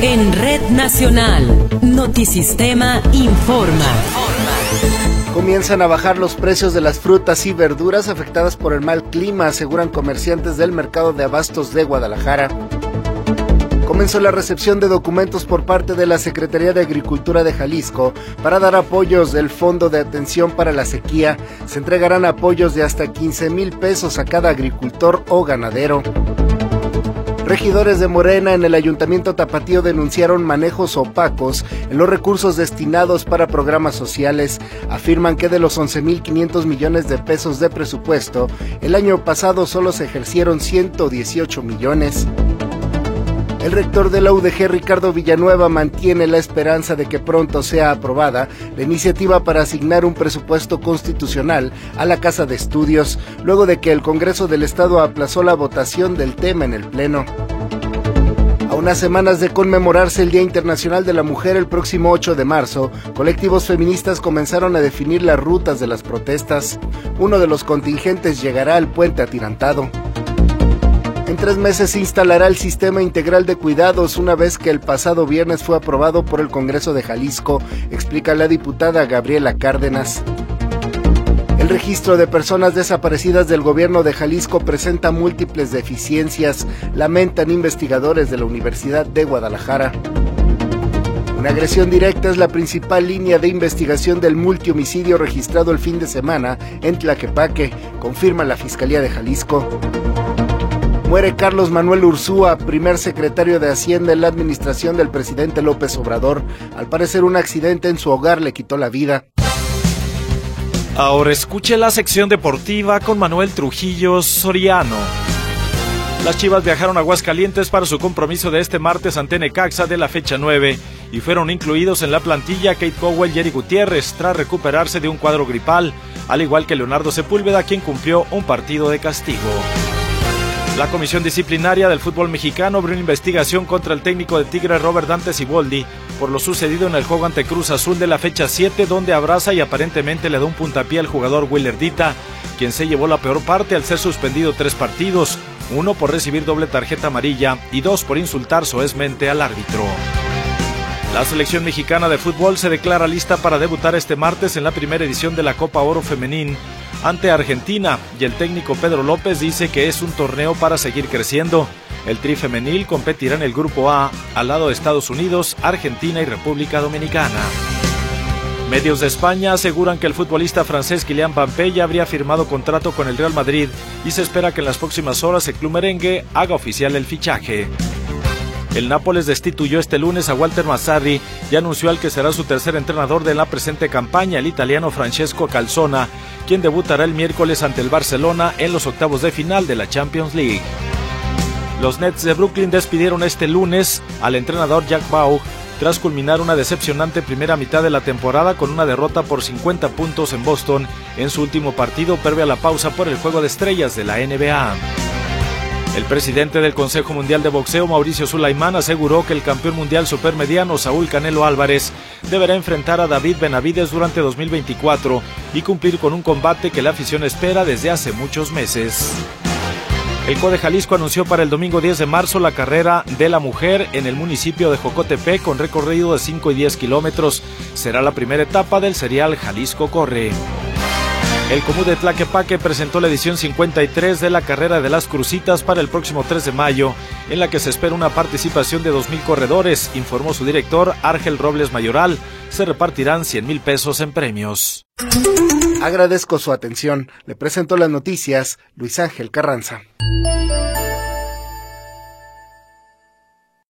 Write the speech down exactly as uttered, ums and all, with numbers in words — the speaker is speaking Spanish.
En Red Nacional, Notisistema informa. Comienzan a bajar los precios de las frutas y verduras afectadas por el mal clima, aseguran comerciantes del mercado de abastos de Guadalajara. Comenzó la recepción de documentos por parte de la Secretaría de Agricultura de Jalisco para dar apoyos del Fondo de Atención para la Sequía. Se entregarán apoyos de hasta quince mil pesos a cada agricultor o ganadero. Regidores de Morena en el Ayuntamiento Tapatío denunciaron manejos opacos en los recursos destinados para programas sociales. Afirman que de los once mil quinientos millones de pesos de presupuesto, el año pasado solo se ejercieron ciento dieciocho millones. El rector de la U D G, Ricardo Villanueva, mantiene la esperanza de que pronto sea aprobada la iniciativa para asignar un presupuesto constitucional a la Casa de Estudios, luego de que el Congreso del Estado aplazó la votación del tema en el Pleno. A unas semanas de conmemorarse el Día Internacional de la Mujer el próximo ocho de marzo, colectivos feministas comenzaron a definir las rutas de las protestas. Uno de los contingentes llegará al Puente Atirantado. En tres meses se instalará el Sistema Integral de Cuidados, una vez que el pasado viernes fue aprobado por el Congreso de Jalisco, explica la diputada Gabriela Cárdenas. El registro de personas desaparecidas del gobierno de Jalisco presenta múltiples deficiencias, lamentan investigadores de la Universidad de Guadalajara. Una agresión directa es la principal línea de investigación del multihomicidio registrado el fin de semana en Tlaquepaque, confirma la Fiscalía de Jalisco. Muere Carlos Manuel Ursúa, primer secretario de Hacienda en la administración del presidente López Obrador. Al parecer, un accidente en su hogar le quitó la vida. Ahora escuche la sección deportiva con Manuel Trujillo Soriano. Las Chivas viajaron a Aguascalientes para su compromiso de este martes ante Necaxa de la fecha nueve y fueron incluidos en la plantilla Kate Cowell y Eric Gutiérrez tras recuperarse de un cuadro gripal, al igual que Leonardo Sepúlveda, quien cumplió un partido de castigo. La Comisión Disciplinaria del Fútbol Mexicano abrió una investigación contra el técnico de Tigres Robert Dante Siboldi por lo sucedido en el juego ante Cruz Azul de la fecha siete, donde abraza y aparentemente le da un puntapié al jugador Willer Dita, quien se llevó la peor parte al ser suspendido tres partidos, uno por recibir doble tarjeta amarilla y dos por insultar soezmente al árbitro. La selección mexicana de fútbol se declara lista para debutar este martes en la primera edición de la Copa Oro Femenil ante Argentina, y el técnico Pedro López dice que es un torneo para seguir creciendo. El Tri femenil competirá en el Grupo A, al lado de Estados Unidos, Argentina y República Dominicana. Medios de España aseguran que el futbolista francés Kylian Mbappé ya habría firmado contrato con el Real Madrid y se espera que en las próximas horas el club merengue haga oficial el fichaje. El Nápoles destituyó este lunes a Walter Mazzarri y anunció al que será su tercer entrenador de la presente campaña, el italiano Francesco Calzona, quien debutará el miércoles ante el Barcelona en los octavos de final de la Champions League. Los Nets de Brooklyn despidieron este lunes al entrenador Jack Baugh tras culminar una decepcionante primera mitad de la temporada con una derrota por cincuenta puntos en Boston en su último partido previo a la pausa por el Juego de Estrellas de la N B A. El presidente del Consejo Mundial de Boxeo, Mauricio Sulaimán, aseguró que el campeón mundial supermediano Saúl Canelo Álvarez deberá enfrentar a David Benavides durante dos mil veinticuatro y cumplir con un combate que la afición espera desde hace muchos meses. El CODE Jalisco anunció para el domingo diez de marzo la carrera de la mujer en el municipio de Jocotepec con recorrido de cinco y diez kilómetros. Será la primera etapa del serial Jalisco Corre. El Comú de Tlaquepaque presentó la edición cincuenta y tres de la Carrera de las Crucitas para el próximo tres de mayo, en la que se espera una participación de dos mil corredores, informó su director Ángel Robles Mayoral. Se repartirán cien mil pesos en premios. Agradezco su atención. Le presento las noticias, Luis Ángel Carranza.